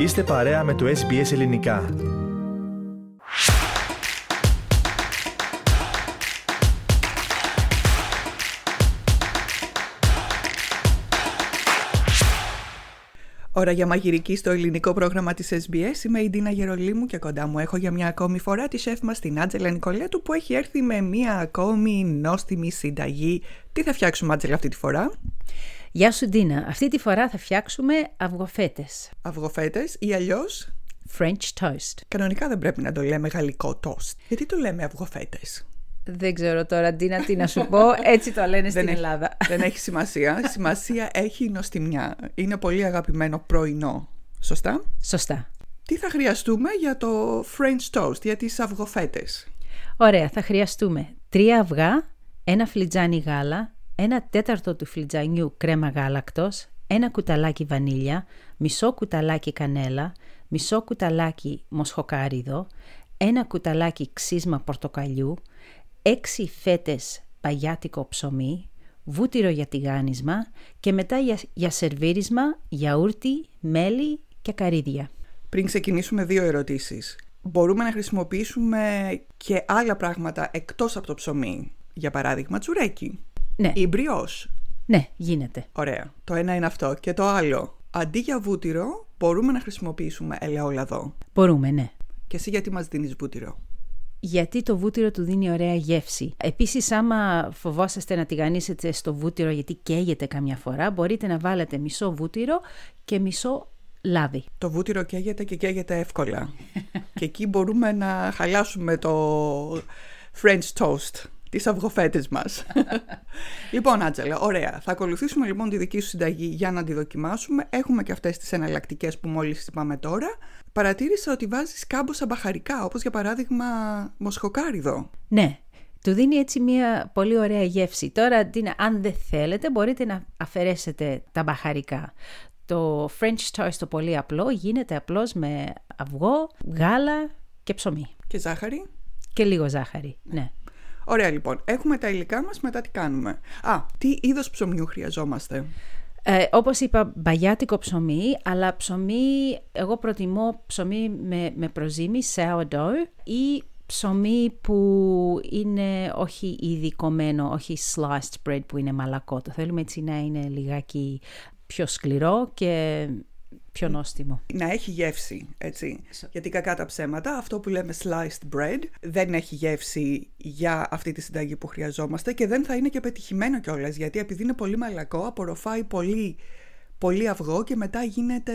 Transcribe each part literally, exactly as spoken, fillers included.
Είστε παρέα με το ες μπι ες Ελληνικά. Ώρα για μαγειρική στο ελληνικό πρόγραμμα της ες μπι ες. Είμαι η Ντίνα Γερολίμου και κοντά μου έχω για μια ακόμη φορά τη σεφ μας την Άντζελα Νικολέτου, που έχει έρθει με μια ακόμη νόστιμη συνταγή. Τι θα φτιάξουμε, Άντζελα, αυτή τη φορά? Γεια σου, Ντίνα. Αυτή τη φορά θα φτιάξουμε αυγοφέτες. Αυγοφέτες ή αλλιώς French toast. Κανονικά δεν πρέπει να το λέμε γαλλικό toast. Γιατί το λέμε αυγοφέτες? Δεν ξέρω τώρα, Ντίνα, τι να σου πω. Έτσι το λένε στην δεν Ελλάδα. Έχει, δεν έχει σημασία. Σημασία έχει η νοστιμιά. Είναι πολύ αγαπημένο πρωινό. Σωστά? Σωστά. Τι θα χρειαστούμε για το French toast, για τις αυγοφέτες? Ωραία, θα χρειαστούμε τρία αυγά, ένα φλιτζάνι γάλα, ένα τέταρτο του φλιτζανιού κρέμα γάλακτος, ένα κουταλάκι βανίλια, μισό κουταλάκι κανέλα, μισό κουταλάκι μοσχοκάριδο, ένα κουταλάκι ξύσμα πορτοκαλιού, έξι φέτες παγιάτικο ψωμί, βούτυρο για τηγάνισμα και μετά για, για σερβίρισμα γιαούρτι, μέλι και καρύδια. Πριν ξεκινήσουμε, δύο ερωτήσεις. Μπορούμε να χρησιμοποιήσουμε και άλλα πράγματα εκτός από το ψωμί? Για παράδειγμα, τσουρέκι. Ναι. Ή μπριός. Ναι, γίνεται. Ωραία. Το ένα είναι αυτό. Και το άλλο, αντί για βούτυρο, μπορούμε να χρησιμοποιήσουμε ελαιόλαδο? Μπορούμε, ναι. Και εσύ γιατί μας δίνεις βούτυρο? Γιατί το βούτυρο του δίνει ωραία γεύση. Επίσης, άμα φοβόσαστε να τηγανίσετε στο βούτυρο γιατί καίγεται καμιά φορά, μπορείτε να βάλετε μισό βούτυρο και μισό λάδι. Το βούτυρο καίγεται και καίγεται εύκολα. Και εκεί μπορούμε να χαλάσουμε το French toast, τις αυγοφέτες μας. Λοιπόν, Άντζελα, ωραία. Θα ακολουθήσουμε λοιπόν τη δική σου συνταγή για να τη δοκιμάσουμε. Έχουμε και αυτές τις εναλλακτικές που μόλις είπαμε τώρα. Παρατήρησα ότι βάζεις κάμποσα μπαχαρικά, όπως για παράδειγμα μοσχοκάριδο. Ναι, του δίνει έτσι μια πολύ ωραία γεύση. Τώρα, Ντίνα, αν δεν θέλετε, μπορείτε να αφαιρέσετε τα μπαχαρικά. Το French toast το πολύ απλό γίνεται απλώς με αυγό, γάλα και ψωμί. Και ζάχαρη. Και λίγο ζάχαρη, ναι. Ωραία, λοιπόν. Έχουμε τα υλικά μας, μετά τι κάνουμε? Α, τι είδος ψωμιού χρειαζόμαστε? Ε, όπως είπα, μπαγιάτικο ψωμί, αλλά ψωμί, εγώ προτιμώ ψωμί με, με προζύμι, sourdough, ή ψωμί που είναι όχι ειδικωμένο, όχι sliced bread που είναι μαλακό. Το θέλουμε έτσι να είναι λιγάκι πιο σκληρό και πιο νόστιμο. Να έχει γεύση, έτσι. So. Γιατί κακά τα ψέματα, αυτό που λέμε sliced bread δεν έχει γεύση για αυτή τη συνταγή που χρειαζόμαστε και δεν θα είναι και πετυχημένο κιόλας, γιατί επειδή είναι πολύ μαλακό, απορροφάει πολύ, πολύ αυγό και μετά γίνεται...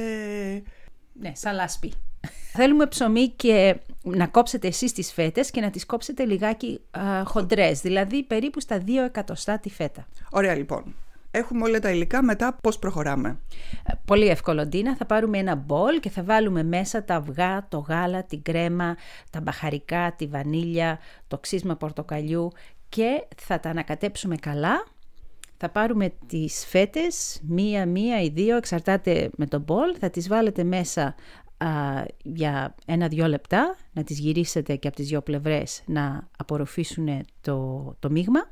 Ναι, σαν λάσπη. Θέλουμε ψωμί και να κόψετε εσείς τις φέτες και να τις κόψετε λιγάκι α, χοντρές, δηλαδή περίπου στα δύο εκατοστά τη φέτα. Ωραία, λοιπόν. Έχουμε όλα τα υλικά, μετά πώς προχωράμε? Πολύ εύκολο, Ντίνα. Θα πάρουμε ένα μπολ και θα βάλουμε μέσα τα αυγά, το γάλα, την κρέμα, τα μπαχαρικά, τη βανίλια, το ξύσμα πορτοκαλιού και θα τα ανακατέψουμε καλά. Θα πάρουμε τις φέτες, μία, μία ή δύο, εξαρτάται με το μπολ. Θα τις βάλετε μέσα α, για ένα-δυο λεπτά, να τις γυρίσετε και από τις δύο πλευρές να απορροφήσουν το, το μείγμα.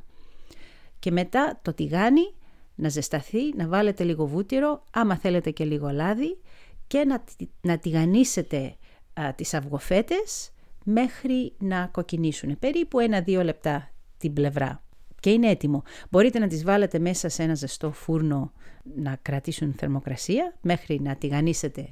Και μετά το τηγάνι να ζεσταθεί, να βάλετε λίγο βούτυρο, άμα θέλετε και λίγο λάδι και να, να τηγανίσετε α, τις αυγοφέτες μέχρι να κοκκινήσουν. Περίπου ένα-δύο λεπτά την πλευρά και είναι έτοιμο. Μπορείτε να τις βάλετε μέσα σε ένα ζεστό φούρνο να κρατήσουν θερμοκρασία μέχρι να τηγανίσετε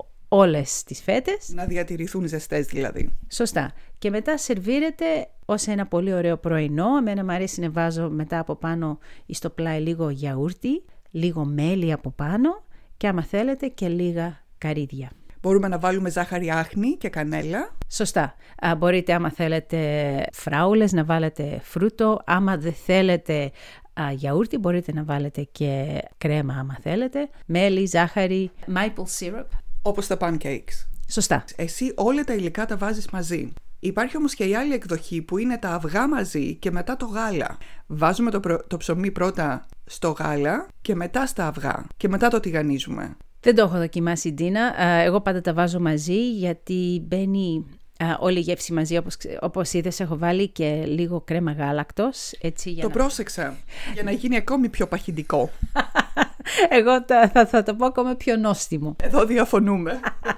όλες τις φέτες. Να διατηρηθούν ζεστές δηλαδή. Σωστά. Και μετά σερβίρετε ως ένα πολύ ωραίο πρωινό. Εμένα μου αρέσει να βάζω μετά από πάνω ή στο πλάι λίγο γιαούρτι, λίγο μέλι από πάνω και άμα θέλετε και λίγα καρύδια. Μπορούμε να βάλουμε ζάχαρη άχνη και κανέλα. Σωστά. Α, μπορείτε άμα θέλετε φράουλες να βάλετε φρούτο. Άμα δεν θέλετε α, γιαούρτι μπορείτε να βάλετε και κρέμα άμα θέλετε. Μέλι, ζάχαρη, maple syrup. Όπως τα pancakes. Σωστά. Εσύ όλα τα υλικά τα βάζεις μαζί. Υπάρχει όμως και η άλλη εκδοχή που είναι τα αυγά μαζί και μετά το γάλα. Βάζουμε το, προ... το ψωμί πρώτα στο γάλα και μετά στα αυγά και μετά το τηγανίζουμε. Δεν το έχω δοκιμάσει, Ντίνα. Εγώ πάντα τα βάζω μαζί γιατί μπαίνει α, όλη η γεύση μαζί. Όπως, όπως είδες, έχω βάλει και λίγο κρέμα γάλακτος. Έτσι, για το να... πρόσεξα για να γίνει ακόμη πιο παχυντικό. Εγώ θα, θα, θα το πω ακόμα πιο νόστιμο. Εδώ διαφωνούμε.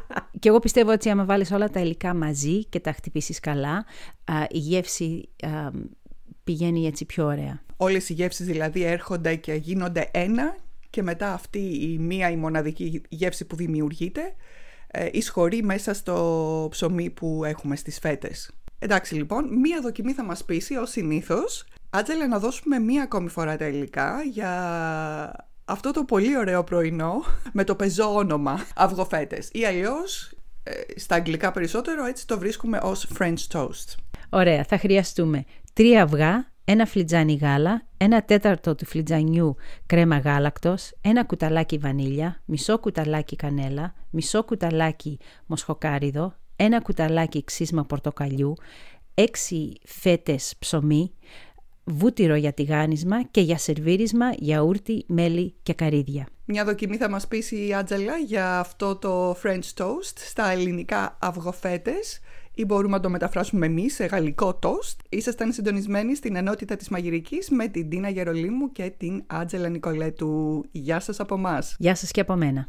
Και εγώ πιστεύω ότι άμα βάλεις όλα τα υλικά μαζί και τα χτυπήσεις καλά, α, η γεύση α, πηγαίνει έτσι πιο ωραία. Όλες οι γεύσεις δηλαδή έρχονται και γίνονται ένα και μετά αυτή η μία η μοναδική γεύση που δημιουργείται ε, εισχωρεί μέσα στο ψωμί που έχουμε στις φέτες. Εντάξει λοιπόν, μία δοκιμή θα μας πείσει ως συνήθως. Άντζελα, να δώσουμε μία ακόμη φορά τα υλικά για αυτό το πολύ ωραίο πρωινό με το πεζό όνομα αυγοφέτες ή αλλιώς ε, στα αγγλικά περισσότερο έτσι το βρίσκουμε ως French toast. Ωραία, θα χρειαστούμε τρία αυγά, ένα φλιτζάνι γάλα, ένα τέταρτο του φλιτζανιού κρέμα γάλακτος, ένα κουταλάκι βανίλια, μισό κουταλάκι κανέλα, μισό κουταλάκι μοσχοκάριδο, ένα κουταλάκι ξύσμα πορτοκαλιού, έξι φέτες ψωμί, βούτυρο για τηγάνισμα και για σερβίρισμα γιαούρτι, μέλι και καρύδια. Μια δοκιμή θα μας πείσει η Άντζελα για αυτό το French toast στα ελληνικά αυγοφέτες ή μπορούμε να το μεταφράσουμε εμείς σε γαλλικό toast. Ήσασταν συντονισμένοι στην ενότητα της Μαγειρικής με την Τίνα Γερολίμου και την Άντζελα Νικολέτου. Γεια σας από μας. Γεια σας και από μένα.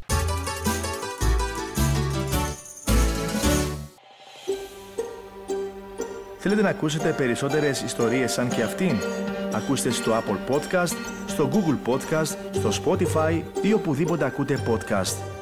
Θέλετε να ακούσετε περισσότερες ιστορίες σαν και αυτήν? Ακούστε στο Apple Podcast, στο Google Podcast, στο Spotify ή οπουδήποτε ακούτε podcast.